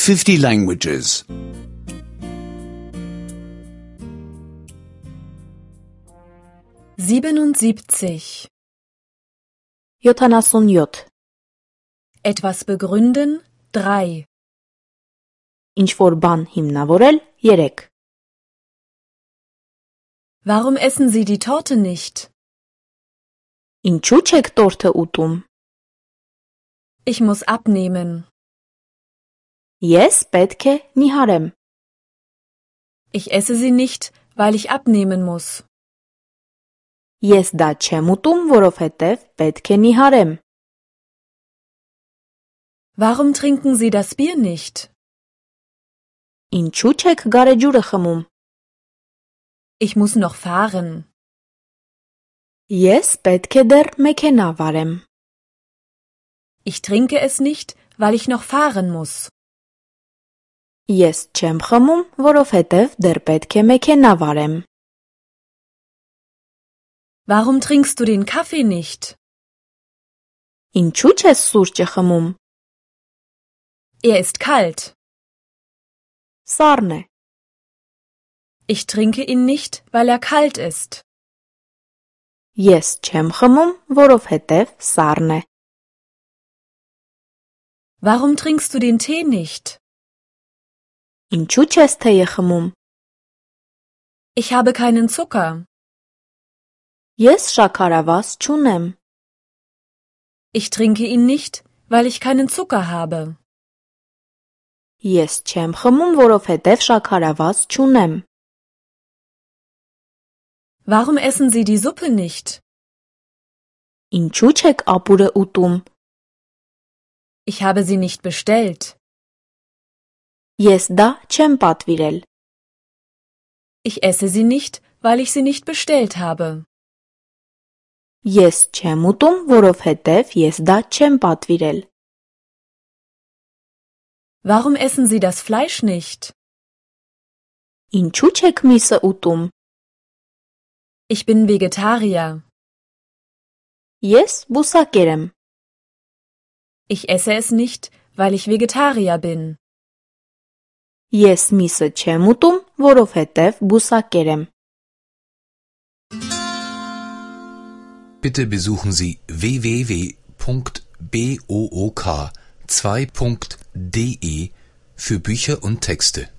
50 languages. 77. 77. Etwas begründen 3. Ինչ-որ բան հիմնավորել 3. Warum essen Sie die Torte nicht? Ինչու չեք տորթը ուտում? Ich muss abnehmen. Ես պետք է նիհարեմ. Ich esse sie nicht, weil ich abnehmen muss. Ես դա չեմ ուտում, որովհետև պետք է նիհարեմ. Warum trinken Sie das Bier nicht? Ինչու չեք գարեջուրը խմում? Ich muss noch fahren. Ես պետք է դեռ մեքենա վարեմ. Ich trinke es nicht, weil ich noch fahren muss. Ես չեմ խմում, որովհետև դեռ պետք է մեքենա վարեմ. Warum trinkst du den Kaffee nicht? Ինչու չես սուրճը խմում? Er ist kalt. Սառն է. Ich trinke ihn nicht, weil er kalt ist. Ես չեմ խմում, որովհետև սառն է. Warum trinkst du den Tee nicht? Ինչու չես թեյը խմում? Ich habe keinen Zucker. Ես շաքարավազ չունեմ. Ich trinke ihn nicht, weil ich keinen Zucker habe. Ես չեմ խմում, որովհետև շաքարավազ չունեմ. Warum essen Sie die Suppe nicht? Ինչու չեք ապուրը ուտում? Ich habe sie nicht bestellt. Ես դա չեմ պատվիրել. Ich esse sie nicht, weil ich sie nicht bestellt habe. Ես չեմ ուտում, որովհետև ես դա չեմ պատվիրել. Warum essen Sie das Fleisch nicht? Ինչու չեք միսը ուտում? Ich bin Vegetarier. Ես բուսակեր եմ. Ich esse es nicht, weil ich Vegetarier bin. Ես միսը չեմ ուտում, որովհետև բուսակեր եմ. Bitte besuchen Sie www.book2.de für Bücher und Texte.